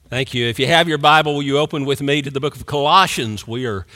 Thank you. If you have your Bible, will you open with me to the book of Colossians? We are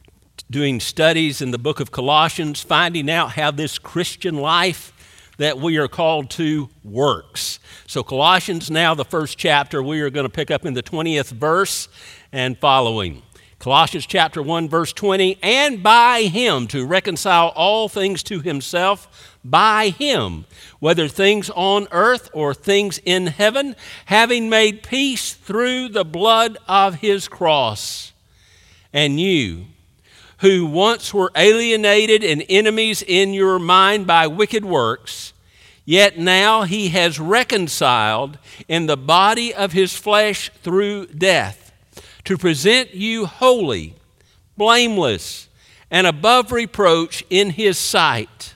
doing studies in the book of Colossians, finding out how this Christian life that we are called to works. So Colossians now, the first chapter, we are going to pick up in the 20th verse and following. Colossians chapter 1, verse 20, and by him to reconcile all things to himself, by him, whether things on earth or things in heaven, having made peace through the blood of his cross. And you, who once were alienated and enemies in your mind by wicked works, yet now he has reconciled in the body of his flesh through death, to present you holy, blameless, and above reproach in his sight,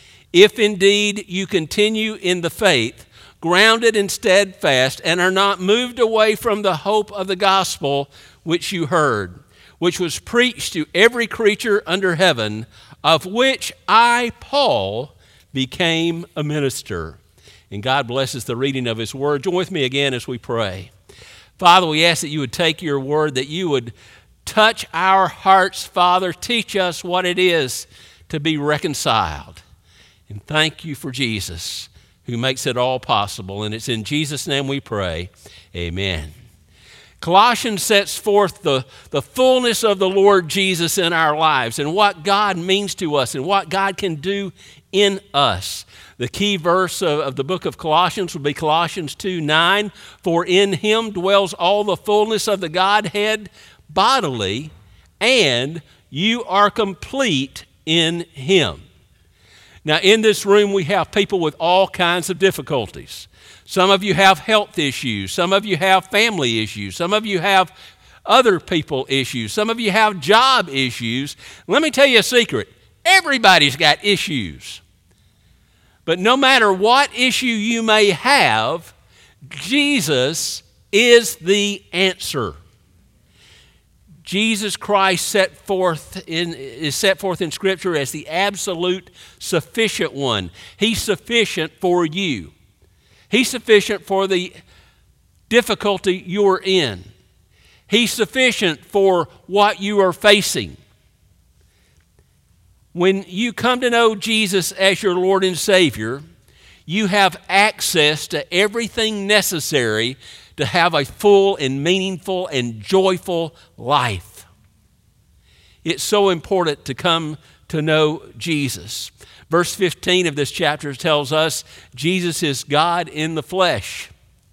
if indeed you continue in the faith, grounded and steadfast, and are not moved away from the hope of the gospel which you heard, which was preached to every creature under heaven, of which I, Paul, became a minister. And God blesses the reading of his word. Join with me again as we pray. Father, we ask that you would take your word, that you would touch our hearts, Father. Teach us what it is to be reconciled. And thank you for Jesus, who makes it all possible. And it's in Jesus' name we pray. Amen. Colossians sets forth the fullness of the Lord Jesus in our lives and what God means to us and what God can do in us. The key verse of the book of Colossians will be Colossians 2:9. For in him dwells all the fullness of the Godhead bodily, and you are complete in him. Now, in this room, we have people with all kinds of difficulties. Some of you have health issues. Some of you have family issues. Some of you have other people issues. Some of you have job issues. Let me tell you a secret. Everybody's got issues. But no matter what issue you may have, Jesus is the answer. Jesus Christ is set forth in Scripture as the absolute sufficient one. He's sufficient for you. He's sufficient for the difficulty you're in. He's sufficient for what you are facing. When you come to know Jesus as your Lord and Savior, you have access to everything necessary to have a full and meaningful and joyful life. It's so important to come to know Jesus. Verse 15 of this chapter tells us Jesus is God in the flesh.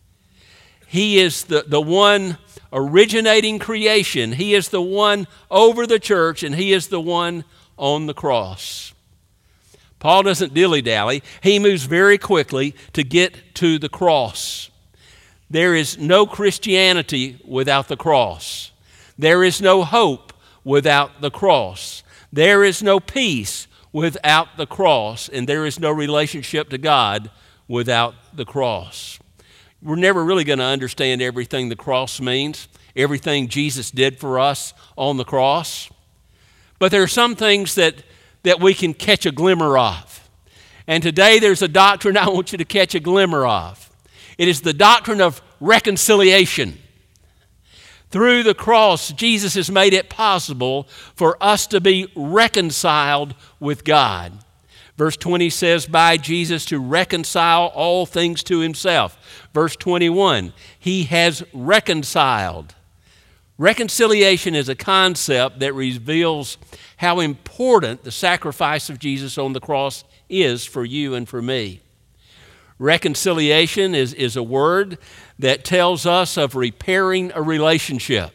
He is the one originating creation. He is the one over the church, and he is the one on the cross. Paul doesn't dilly-dally. He moves very quickly to get to the cross. There is no Christianity without the cross. There is no hope without the cross. There is no peace without the cross, and there is no relationship to God without the cross. We're never really going to understand everything the cross means, everything Jesus did for us on the cross. But there are some things that we can catch a glimmer of. And today there's a doctrine I want you to catch a glimmer of. It is the doctrine of reconciliation. Through the cross, Jesus has made it possible for us to be reconciled with God. Verse 20 says, by Jesus to reconcile all things to himself. Verse 21, he has reconciled. Reconciliation is a concept that reveals how important the sacrifice of Jesus on the cross is for you and for me. Reconciliation is a word that tells us of repairing a relationship.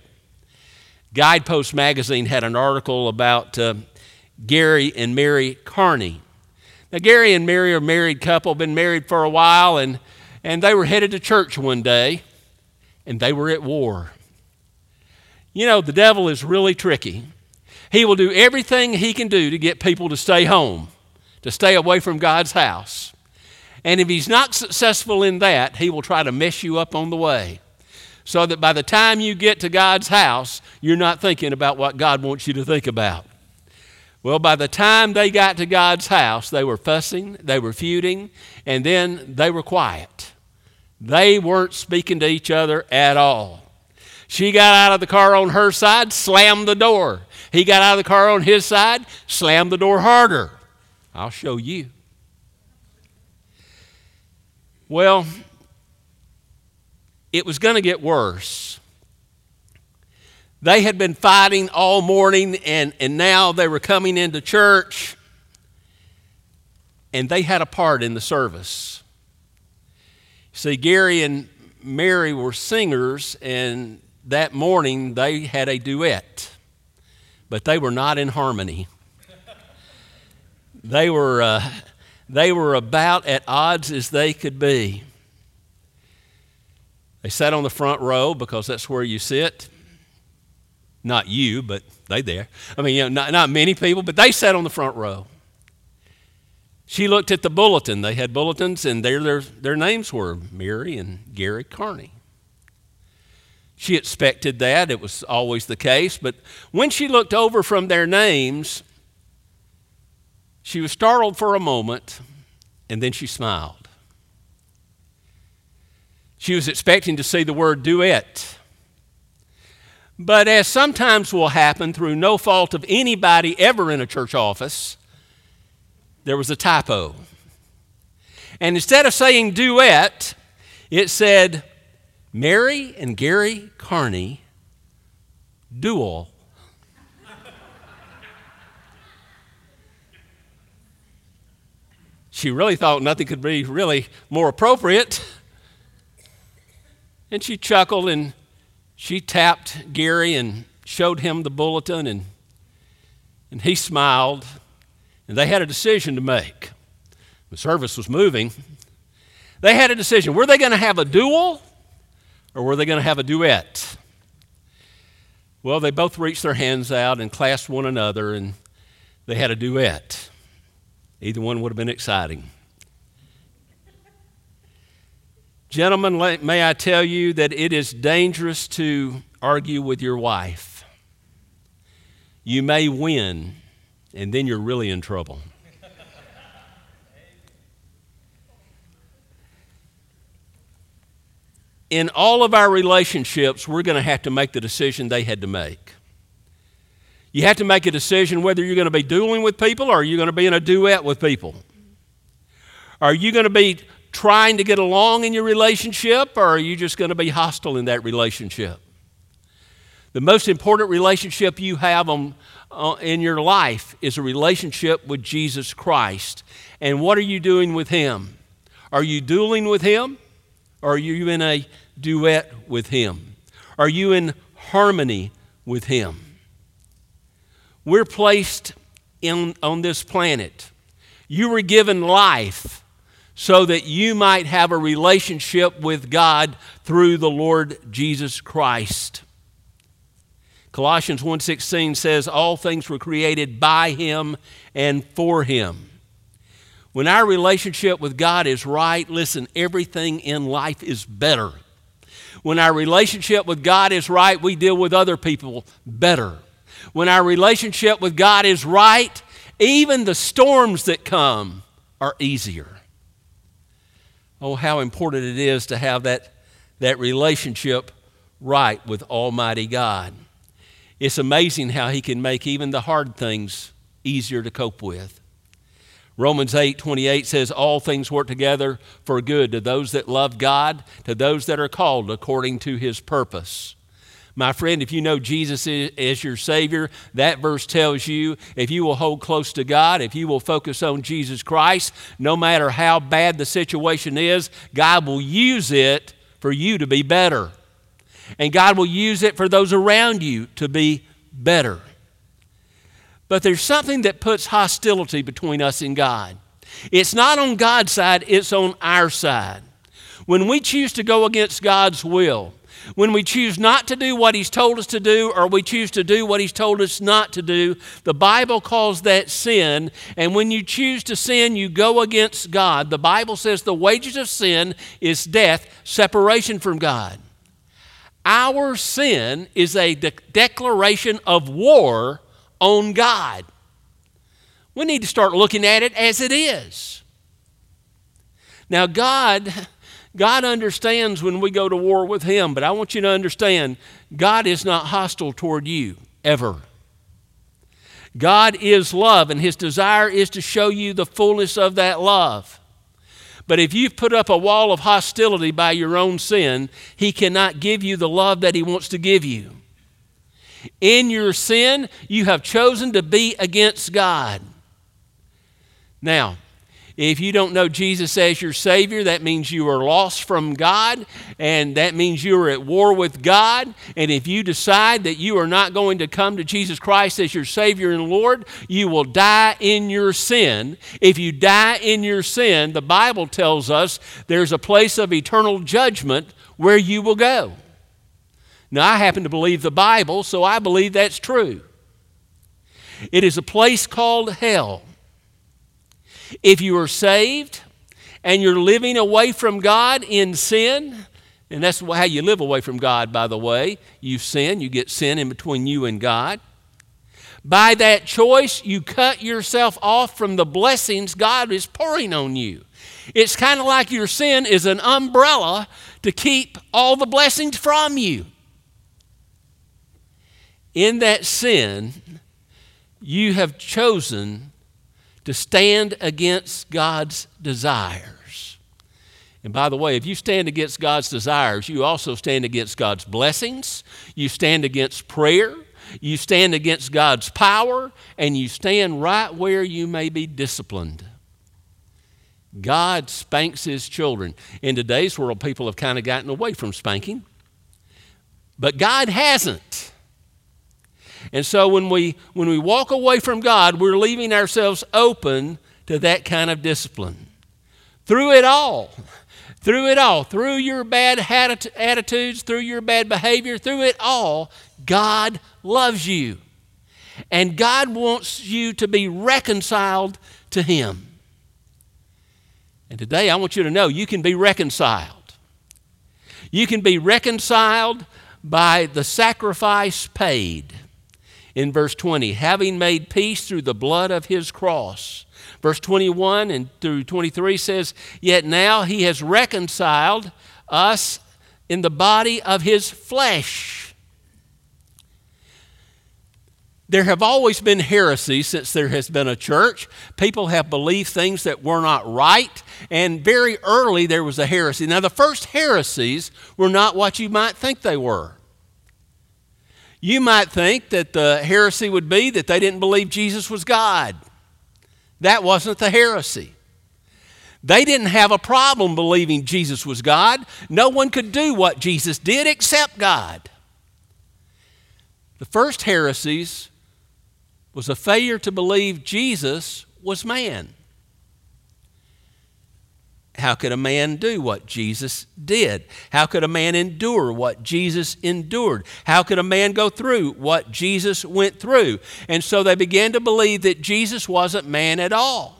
Guidepost magazine had an article about Gary and Mary Carney. Now, Gary and Mary are a married couple, been married for a while, and they were headed to church one day, and they were at war. You know, the devil is really tricky. He will do everything he can do to get people to stay home, to stay away from God's house. And if he's not successful in that, he will try to mess you up on the way, so that by the time you get to God's house, you're not thinking about what God wants you to think about. Well, by the time they got to God's house, they were fussing, they were feuding, and then they were quiet. They weren't speaking to each other at all. She got out of the car on her side, slammed the door. He got out of the car on his side, slammed the door harder. I'll show you. Well, it was going to get worse. They had been fighting all morning, and now they were coming into church, and they had a part in the service. See, Gary and Mary were singers, and that morning they had a duet, but they were not in harmony. They were about at odds as they could be. They sat on the front row because that's where you sit. Not you, but they there. I mean, not many people, but they sat on the front row. She looked at the bulletin. They had bulletins, and their names were Mary and Gary Carney. She expected that. It was always the case. But when she looked over from their names, she was startled for a moment, and then she smiled. She was expecting to see the word duet. But as sometimes will happen through no fault of anybody ever in a church office, there was a typo. And instead of saying duet, it said Mary and Gary Carney duel. She really thought nothing could be really more appropriate. And she chuckled and she tapped Gary and showed him the bulletin, and he smiled. And they had a decision to make. The service was moving. They had a decision. Were they going to have a duel or were they going to have a duet? Well, they both reached their hands out and clasped one another, and they had a duet. Either one would have been exciting. Gentlemen, may I tell you that it is dangerous to argue with your wife. You may win, and then you're really in trouble. In all of our relationships, we're going to have to make the decision they had to make. You have to make a decision whether you're going to be dueling with people or are you going to be in a duet with people. Are you going to be trying to get along in your relationship, or are you just going to be hostile in that relationship? The most important relationship you have in your life is a relationship with Jesus Christ. And what are you doing with Him? Are you dueling with Him, or are you in a duet with Him? Are you in harmony with Him? We're placed on this planet. You were given life so that you might have a relationship with God through the Lord Jesus Christ. Colossians 1:16 says, all things were created by Him and for Him. When our relationship with God is right, listen, everything in life is better. When our relationship with God is right, we deal with other people better. When our relationship with God is right, even the storms that come are easier. Oh, how important it is to have that relationship right with Almighty God. It's amazing how He can make even the hard things easier to cope with. Romans 8:28 says, all things work together for good to those that love God, to those that are called according to His purpose. My friend, if you know Jesus as your Savior, that verse tells you if you will hold close to God, if you will focus on Jesus Christ, no matter how bad the situation is, God will use it for you to be better. And God will use it for those around you to be better. But there's something that puts hostility between us and God. It's not on God's side, it's on our side. When we choose to go against God's will, when we choose not to do what He's told us to do, or we choose to do what He's told us not to do, the Bible calls that sin. And when you choose to sin, you go against God. The Bible says the wages of sin is death, separation from God. Our sin is a declaration of war on God. We need to start looking at it as it is. Now, God God understands when we go to war with Him, but I want you to understand, God is not hostile toward you, ever. God is love, and His desire is to show you the fullness of that love. But if you've put up a wall of hostility by your own sin, He cannot give you the love that He wants to give you. In your sin, you have chosen to be against God. Now, if you don't know Jesus as your Savior, that means you are lost from God, and that means you are at war with God. And if you decide that you are not going to come to Jesus Christ as your Savior and Lord, you will die in your sin. If you die in your sin, the Bible tells us there's a place of eternal judgment where you will go. Now, I happen to believe the Bible, so I believe that's true. It is a place called hell. If you are saved and you're living away from God in sin, and that's how you live away from God, by the way. You sin, you get sin in between you and God. By that choice, you cut yourself off from the blessings God is pouring on you. It's kind of like your sin is an umbrella to keep all the blessings from you. In that sin, you have chosen to stand against God's desires. And by the way, if you stand against God's desires, you also stand against God's blessings, you stand against prayer, you stand against God's power, and you stand right where you may be disciplined. God spanks His children. In today's world, people have kind of gotten away from spanking, but God hasn't. And so when we walk away from God, we're leaving ourselves open to that kind of discipline. Through it all, through your bad attitudes, through your bad behavior, through it all, God loves you. And God wants you to be reconciled to Him. And today I want you to know you can be reconciled. You can be reconciled by the sacrifice paid. In verse 20, having made peace through the blood of His cross. Verse 21 and through 23 says, yet now He has reconciled us in the body of His flesh. There have always been heresies since there has been a church. People have believed things that were not right, and very early there was a heresy. Now, the first heresies were not what you might think they were. You might think that the heresy would be that they didn't believe Jesus was God. That wasn't the heresy. They didn't have a problem believing Jesus was God. No one could do what Jesus did except God. The first heresies was a failure to believe Jesus was man. How could a man do what Jesus did? How could a man endure what Jesus endured? How could a man go through what Jesus went through? And so they began to believe that Jesus wasn't man at all.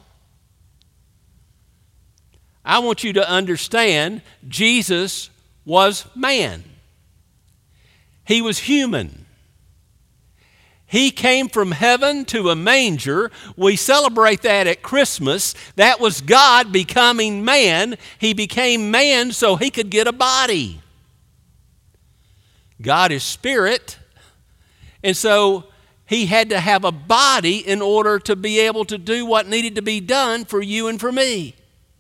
I want you to understand, Jesus was man. He was human. He came from heaven to a manger. We celebrate that at Christmas. That was God becoming man. He became man so He could get a body. God is spirit, and so He had to have a body in order to be able to do what needed to be done for you and for me.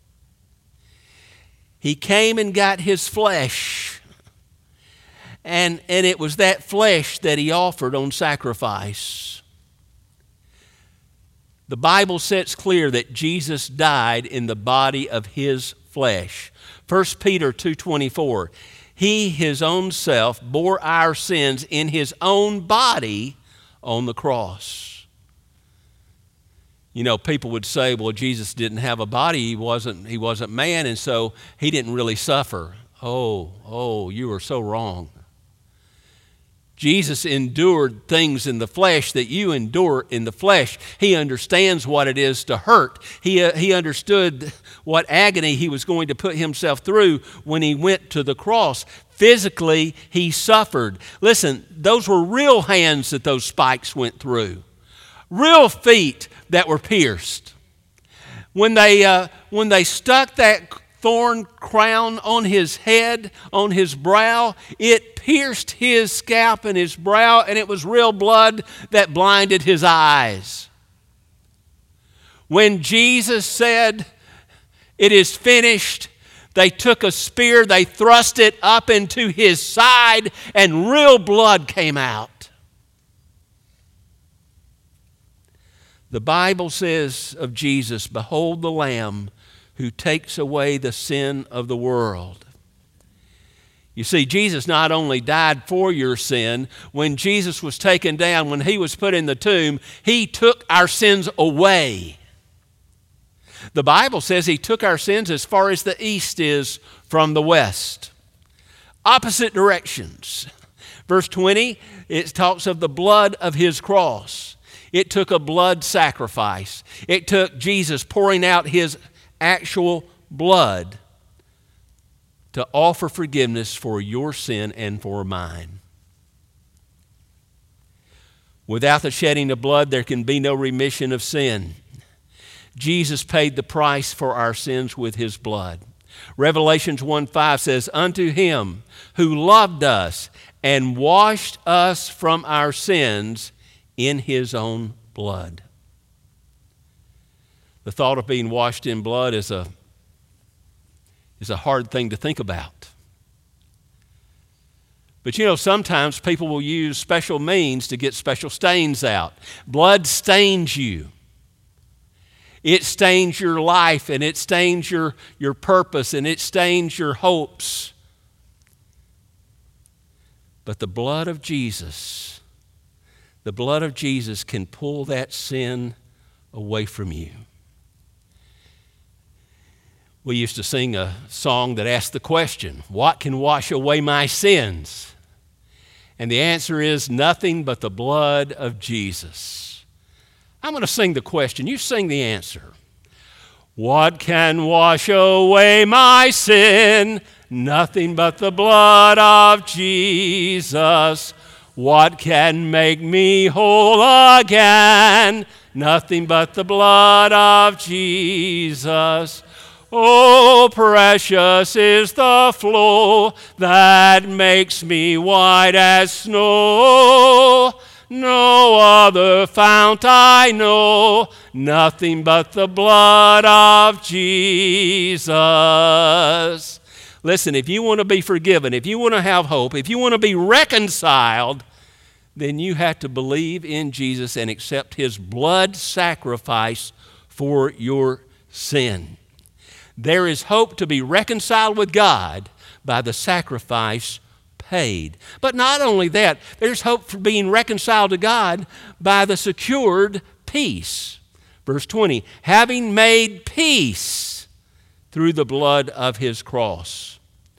He came and got His flesh. And it was that flesh that He offered on sacrifice. The Bible sets clear that Jesus died in the body of His flesh. 1 Peter 2:24, He, His own self, bore our sins in His own body on the cross. You know, people would say, well, Jesus didn't have a body. He wasn't man, and so He didn't really suffer. Oh, you are so wrong. Jesus endured things in the flesh that you endure in the flesh. He understands what it is to hurt. He understood what agony He was going to put Himself through when He went to the cross. Physically, He suffered. Listen, those were real hands that those spikes went through. Real feet that were pierced. When they stuck that thorn crown on his head, on his brow. It pierced his scalp and his brow, and it was real blood that blinded his eyes. When Jesus said, "It is finished," they took a spear, they thrust it up into his side, and real blood came out. The Bible says of Jesus, "Behold the Lamb who takes away the sin of the world." You see, Jesus not only died for your sin, when Jesus was taken down, when he was put in the tomb, he took our sins away. The Bible says he took our sins as far as the east is from the west. Opposite directions. Verse 20, it talks of the blood of his cross. It took a blood sacrifice. It took Jesus pouring out his actual blood to offer forgiveness for your sin and for mine. Without the shedding of blood, there can be no remission of sin. Jesus paid the price for our sins with his blood. Revelations 1:5 says, "Unto him who loved us and washed us from our sins in his own blood." The thought of being washed in blood is a hard thing to think about. But you know, sometimes people will use special means to get special stains out. Blood stains you. It stains your life, and it stains your purpose, and it stains your hopes. But the blood of Jesus can pull that sin away from you. We used to sing a song that asked the question, "What can wash away my sins?" And the answer is nothing but the blood of Jesus. I'm going to sing the question. You sing the answer. What can wash away my sin? Nothing but the blood of Jesus. What can make me whole again? Nothing but the blood of Jesus. Oh, precious is the flow that makes me white as snow. No other fount I know, nothing but the blood of Jesus. Listen, if you want to be forgiven, if you want to have hope, if you want to be reconciled, then you have to believe in Jesus and accept his blood sacrifice for your sin. There is hope to be reconciled with God by the sacrifice paid. But not only that, there's hope for being reconciled to God by the secured peace. Verse 20, having made peace through the blood of his cross.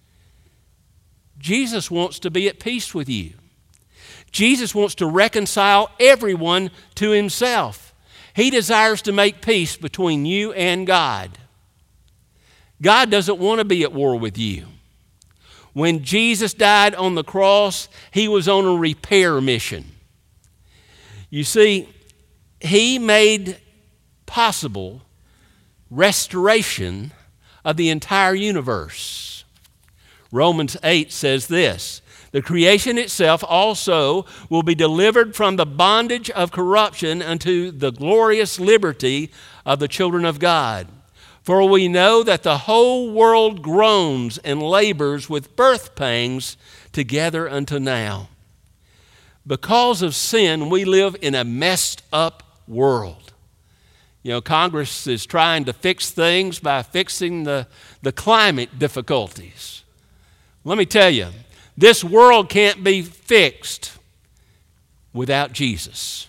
Jesus wants to be at peace with you. Jesus wants to reconcile everyone to himself. He desires to make peace between you and God. God doesn't want to be at war with you. When Jesus died on the cross, he was on a repair mission. You see, he made possible restoration of the entire universe. Romans 8 says this, the creation itself also will be delivered from the bondage of corruption unto the glorious liberty of the children of God. For we know that the whole world groans and labors with birth pangs together unto now. Because of sin, we live in a messed up world. You know, Congress is trying to fix things by fixing the climate difficulties. Let me tell you, this world can't be fixed without Jesus.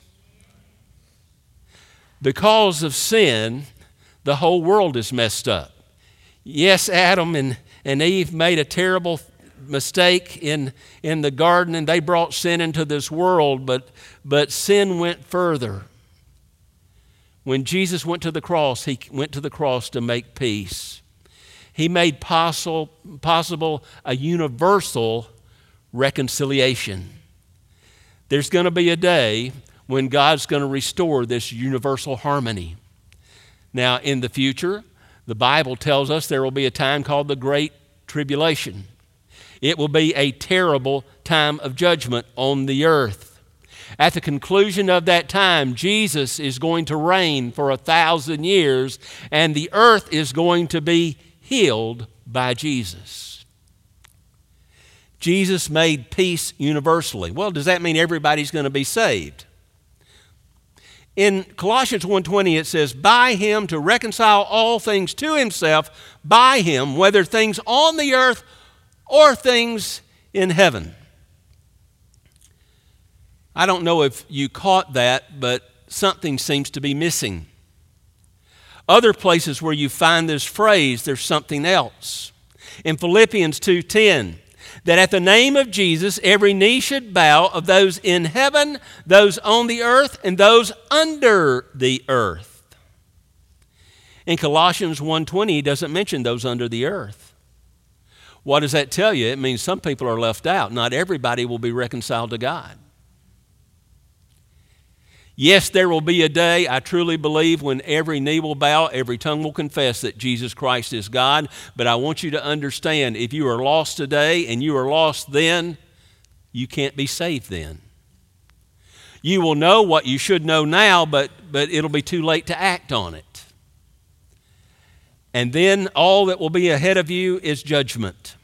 Because of sin, the whole world is messed up. Yes, Adam and Eve made a terrible mistake in the garden, and they brought sin into this world, but sin went further. When Jesus went to the cross, he went to the cross to make peace. He made possible a universal reconciliation. There's going to be a day when God's going to restore this universal harmony. Now, in the future, The Bible tells us there will be a time called the Great Tribulation. It will be a terrible time of judgment on the earth. At the conclusion of that time, Jesus is going to reign for 1,000 years, and the earth is going to be healed by Jesus. Jesus made peace universally. Well, does that mean everybody's going to be saved? In Colossians 1:20 it says, by him to reconcile all things to himself, by him, whether things on the earth or things in heaven. I don't know if you caught that, but something seems to be missing. Other places where you find this phrase, there's something else. In Philippians 2:10, that at the name of Jesus, every knee should bow, of those in heaven, those on the earth, and those under the earth. In Colossians 1:20, he doesn't mention those under the earth. What does that tell you? It means some people are left out. Not everybody will be reconciled to God. Yes, there will be a day, I truly believe, when every knee will bow, every tongue will confess that Jesus Christ is God. But I want you to understand, if you are lost today and you are lost then, you can't be saved then. You will know what you should know now, but it'll be too late to act on it. And then all that will be ahead of you is judgment.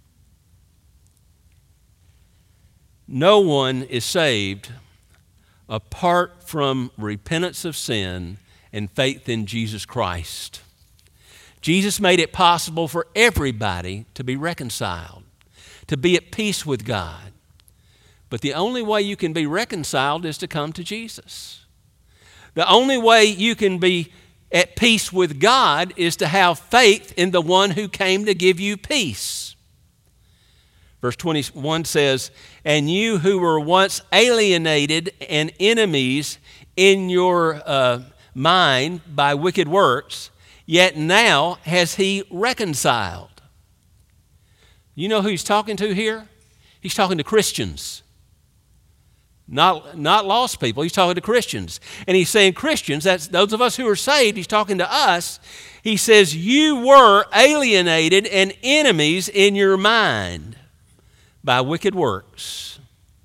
No one is saved apart from repentance of sin and faith in Jesus Christ. Jesus made it possible for everybody to be reconciled, to be at peace with God. But the only way you can be reconciled is to come to Jesus. The only way you can be at peace with God is to have faith in the one who came to give you peace. Verse 21 says, and you who were once alienated and enemies in your mind by wicked works, yet now has he reconciled. You know who he's talking to here? He's talking to Christians. Not lost people. He's talking to Christians. And he's saying Christians, that's those of us who are saved, he's talking to us. He says, you were alienated and enemies in your mind by wicked works.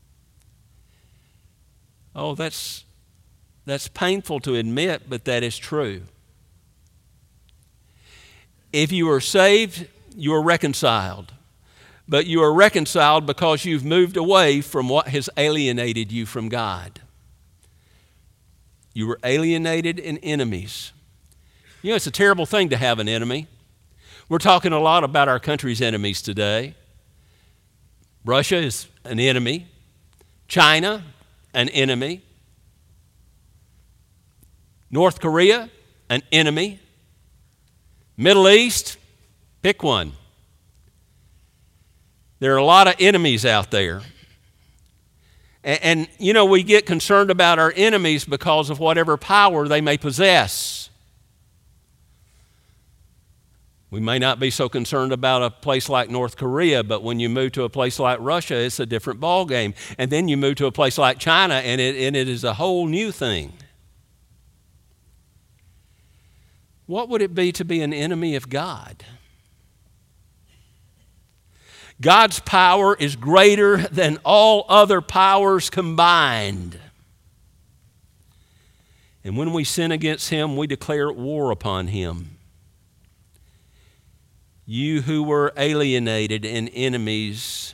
Oh, that's painful to admit, but that is true. If you are saved, you are reconciled. But you are reconciled because you've moved away from what has alienated you from God. You were alienated and enemies. You know, it's a terrible thing to have an enemy. We're talking a lot about our country's enemies today. Russia is an enemy. China, an enemy. North Korea, an enemy. Middle East, pick one. There are a lot of enemies out there. And you know, we get concerned about our enemies because of whatever power they may possess. We may not be so concerned about a place like North Korea, but when you move to a place like Russia, it's a different ballgame. And then you move to a place like China, and it is a whole new thing. What would it be to be an enemy of God? God's power is greater than all other powers combined. And when we sin against him, we declare war upon him. You who were alienated and enemies,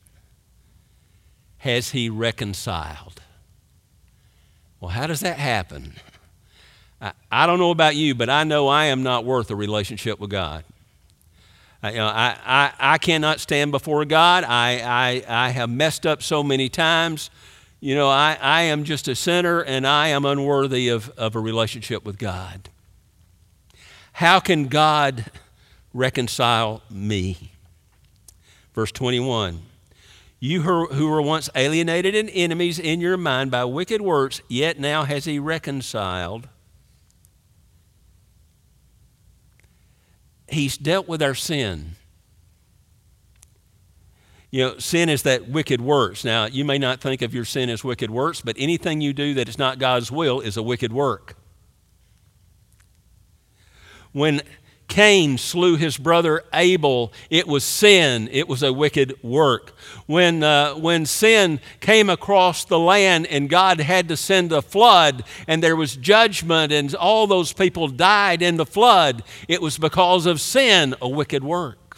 has he reconciled? Well, how does that happen? I don't know about you, but I know I am not worth a relationship with God. I cannot stand before God. I have messed up so many times. You know, I am just a sinner, and I am unworthy of a relationship with God. How can God reconcile me? Verse 21, you who were once alienated and enemies in your mind by wicked works, yet now has he reconciled. He's dealt with our sin. You know, sin is that wicked works. Now, you may not think of your sin as wicked works, but anything you do that is not God's will is a wicked work. When Cain slew his brother Abel, it was sin. It was a wicked work. When sin came across the land and God had to send a flood and there was judgment and all those people died in the flood, it was because of sin, a wicked work.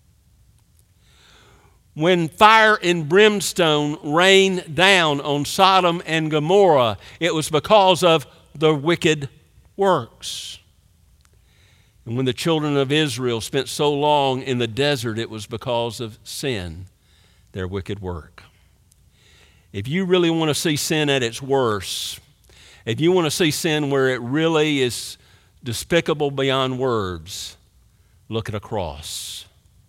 When fire and brimstone rained down on Sodom and Gomorrah, it was because of the wicked works. And when the children of Israel spent so long in the desert, it was because of sin, their wicked work. If you really want to see sin at its worst, if you want to see sin where it really is despicable beyond words, look at a cross.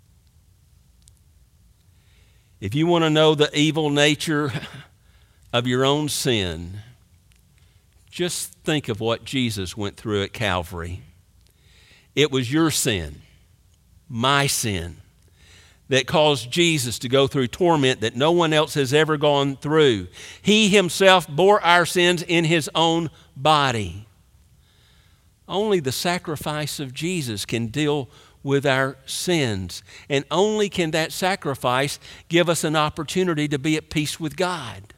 If you want to know the evil nature of your own sin, just think of what Jesus went through at Calvary. It was your sin, my sin, that caused Jesus to go through torment that no one else has ever gone through. He himself bore our sins in his own body. Only the sacrifice of Jesus can deal with our sins, and only can that sacrifice give us an opportunity to be at peace with God.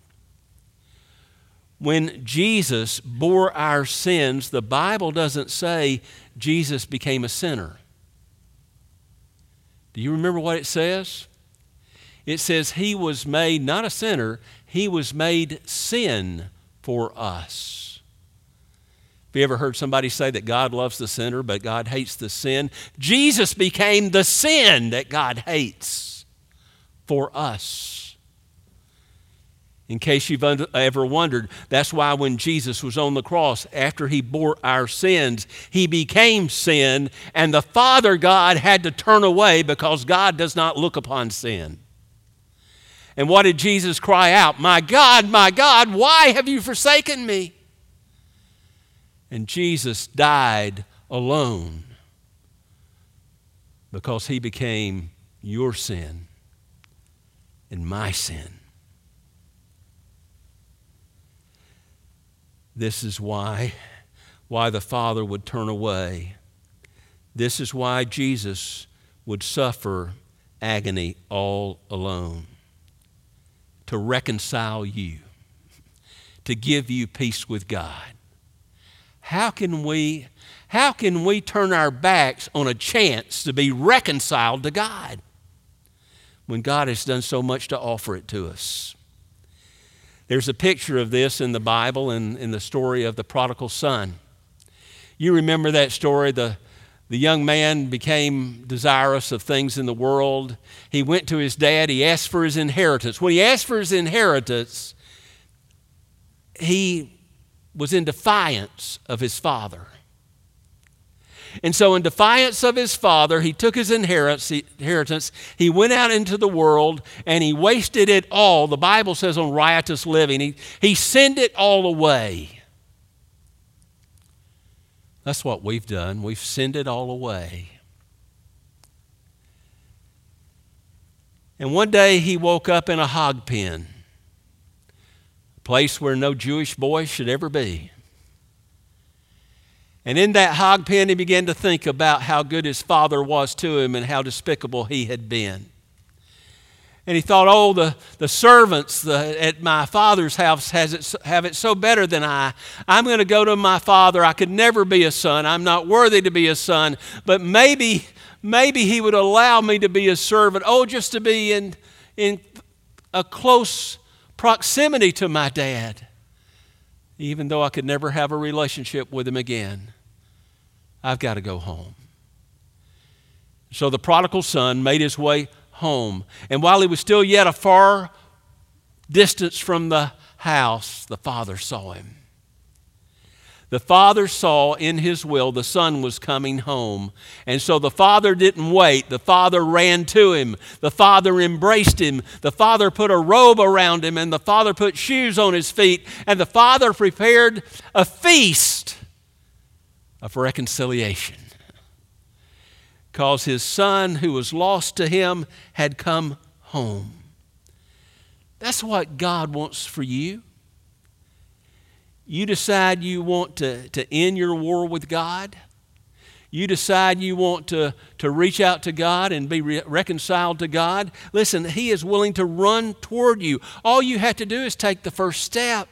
When Jesus bore our sins, the Bible doesn't say Jesus became a sinner. Do you remember what it says? It says he was made, not a sinner, he was made sin for us. Have you ever heard somebody say that God loves the sinner, but God hates the sin? Jesus became the sin that God hates for us. In case you've ever wondered, that's why when Jesus was on the cross, after he bore our sins, he became sin, and the Father God had to turn away because God does not look upon sin. And what did Jesus cry out? My God, why have you forsaken me? And Jesus died alone because he became your sin and my sin. This is why the Father would turn away. This is why Jesus would suffer agony all alone. To reconcile you. To give you peace with God. How can we turn our backs on a chance to be reconciled to God when God has done so much to offer it to us? There's a picture of this in the Bible in the story of the prodigal son. You remember that story? The young man became desirous of things in the world. He went to his dad. He asked for his inheritance. When he asked for his inheritance, he was in defiance of his father. And so in defiance of his father, he took his inheritance, he went out into the world, and he wasted it all. The Bible says on riotous living. He sent it all away. That's what we've done. We've sent it all away. And one day he woke up in a hog pen, a place where no Jewish boy should ever be. And in that hog pen, he began to think about how good his father was to him and how despicable he had been. And he thought, oh, the servants at my father's house have it so better than I. I'm going to go to my father. I could never be a son. I'm not worthy to be a son. But maybe he would allow me to be a servant. Oh, just to be in a close proximity to my dad. Even though I could never have a relationship with him again. I've got to go home. So the prodigal son made his way home. And while he was still yet a far distance from the house, the father saw him. The father saw in his will the son was coming home. And so the father didn't wait. The father ran to him. The father embraced him. The father put a robe around him, and the father put shoes on his feet. And the father prepared a feast of reconciliation. Because his son, who was lost to him, had come home. That's what God wants for you. You decide you want to end your war with God. You decide you want to reach out to God and be reconciled to God. Listen, He is willing to run toward you. All you have to do is take the first step.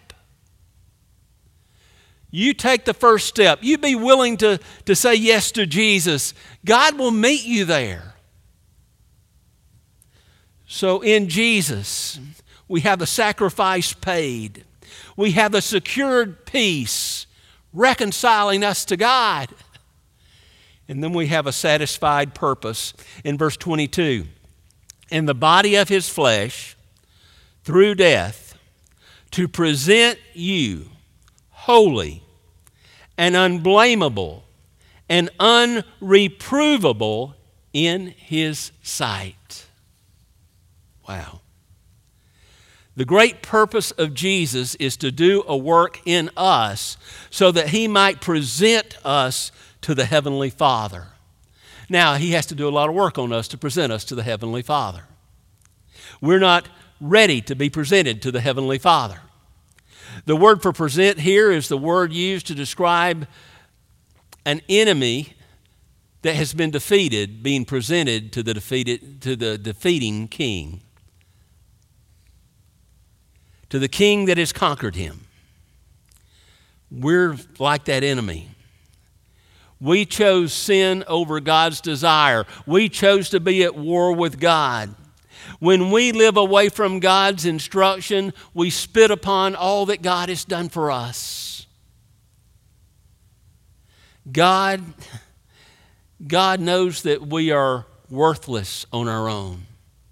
You take the first step. You be willing to say yes to Jesus. God will meet you there. So in Jesus, we have the sacrifice paid. We have the secured peace reconciling us to God. And then we have a satisfied purpose in verse 22. In the body of His flesh, through death, to present you holy and unblameable and unreprovable in His sight. Wow. The great purpose of Jesus is to do a work in us so that He might present us to the Heavenly Father. Now, He has to do a lot of work on us to present us to the Heavenly Father. We're not ready to be presented to the Heavenly Father. The word for present here is the word used to describe an enemy that has been defeated being presented to the defeating king, to the king that has conquered him. We're like that enemy. We chose sin over God's desire. We chose to be at war with God. When we live away from God's instruction, we spit upon all that God has done for us. God knows that we are worthless on our own.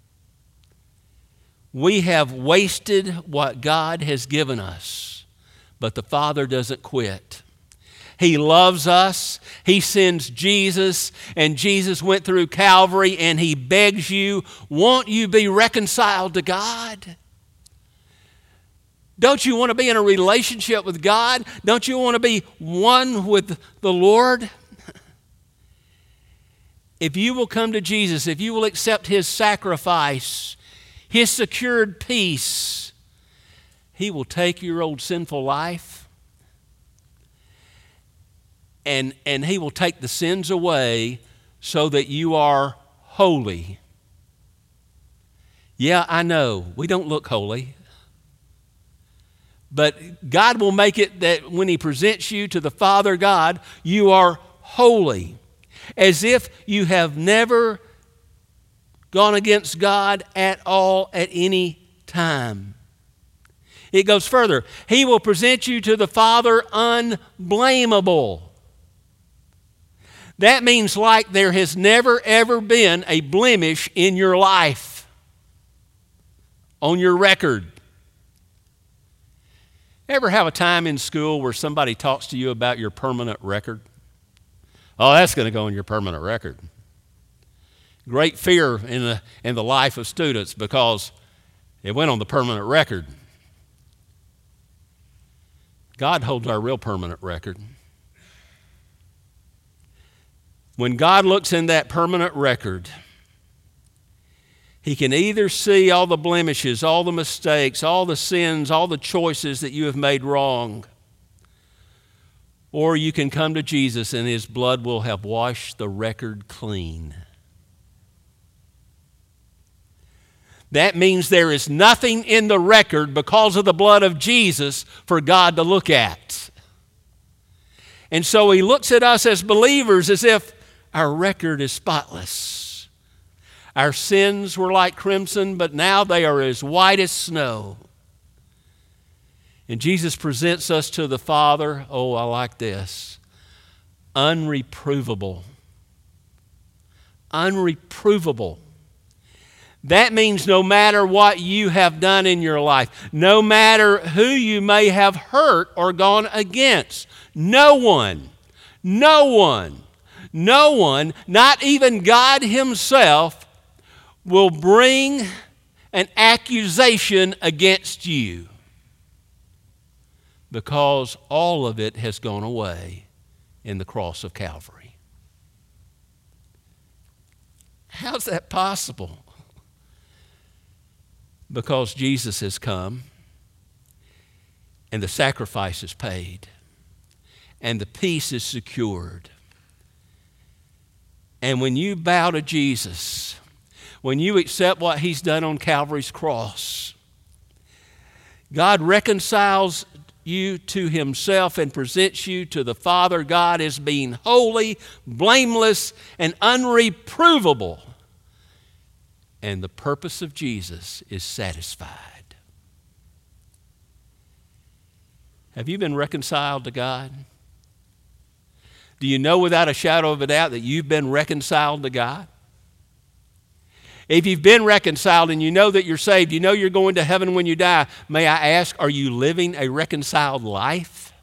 We have wasted what God has given us, but the Father doesn't quit. He loves us. He sends Jesus, and Jesus went through Calvary, and He begs you, won't you be reconciled to God? Don't you want to be in a relationship with God? Don't you want to be one with the Lord? If you will come to Jesus, if you will accept His sacrifice, His secured peace, He will take your old sinful life and He will take the sins away so that you are holy. Yeah, I know, we don't look holy. But God will make it that when He presents you to the Father God, you are holy, as if you have never gone against God at all at any time. It goes further. He will present you to the Father unblameable. That means like there has never ever been a blemish in your life, on your record. Ever have a time in school where somebody talks to you about your permanent record? Oh, that's going to go on your permanent record. Great fear in the life of students because it went on the permanent record. God holds our real permanent record. When God looks in that permanent record, He can either see all the blemishes, all the mistakes, all the sins, all the choices that you have made wrong, or you can come to Jesus and His blood will have washed the record clean. That means there is nothing in the record because of the blood of Jesus for God to look at. And so He looks at us as believers as if our record is spotless. Our sins were like crimson, but now they are as white as snow. And Jesus presents us to the Father, oh, I like this, unreprovable. Unreprovable. That means no matter what you have done in your life, no matter who you may have hurt or gone against, no one, not even God Himself, will bring an accusation against you because all of it has gone away in the cross of Calvary. How's that possible? Because Jesus has come and the sacrifice is paid and the peace is secured And when you bow to Jesus, when you accept what He's done on Calvary's cross, God reconciles you to Himself and presents you to the Father God as being holy, blameless, and unreprovable. And the purpose of Jesus is satisfied. Have you been reconciled to God? Do you know without a shadow of a doubt that you've been reconciled to God? If you've been reconciled and you know that you're saved, you know you're going to heaven when you die, may I ask, are you living a reconciled life?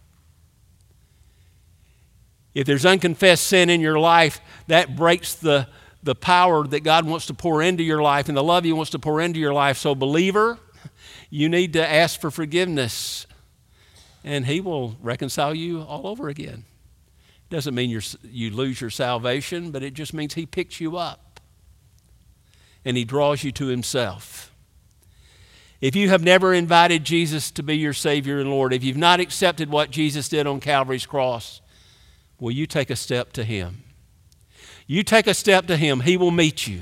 If there's unconfessed sin in your life, that breaks the power that God wants to pour into your life and the love He wants to pour into your life. So believer, you need to ask for forgiveness, and He will reconcile you all over again. Doesn't mean you lose your salvation, but it just means He picks you up and He draws you to Himself. If you have never invited Jesus to be your Savior and Lord, if you've not accepted what Jesus did on Calvary's cross, will you take a step to Him? You take a step to Him, He will meet you.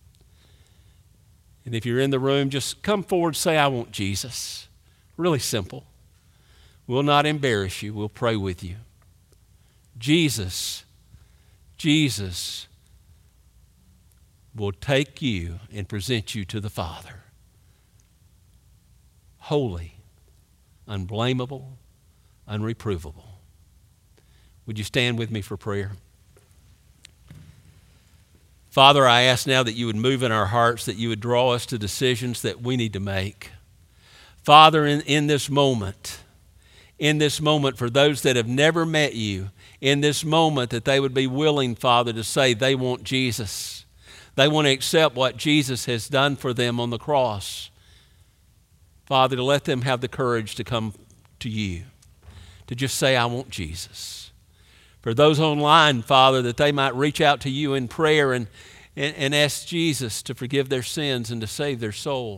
And if you're in the room, just come forward, say, I want Jesus. Really simple. We'll not embarrass you. We'll pray with you. Jesus will take you and present you to the Father. Holy, unblameable, unreprovable. Would you stand with me for prayer? Father, I ask now that you would move in our hearts, that you would draw us to decisions that we need to make. Father, in this moment, for those that have never met you, in this moment that they would be willing, Father, to say they want Jesus. They want to accept what Jesus has done for them on the cross. Father, to let them have the courage to come to you, to just say, I want Jesus. For those online, Father, that they might reach out to you in prayer and ask Jesus to forgive their sins and to save their soul.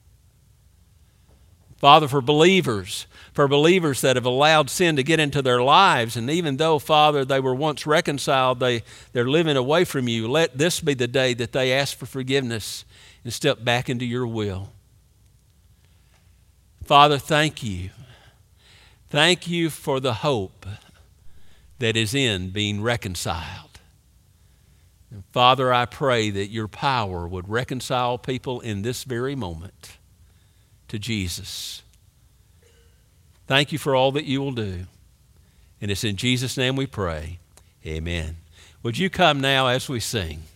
Father, for believers that have allowed sin to get into their lives, and even though, Father, they were once reconciled, they're living away from you, let this be the day that they ask for forgiveness and step back into your will. Father, thank you. Thank you for the hope that is in being reconciled. And Father, I pray that your power would reconcile people in this very moment to Jesus. Thank you for all that you will do. And it's in Jesus' name we pray. Amen. Would you come now as we sing?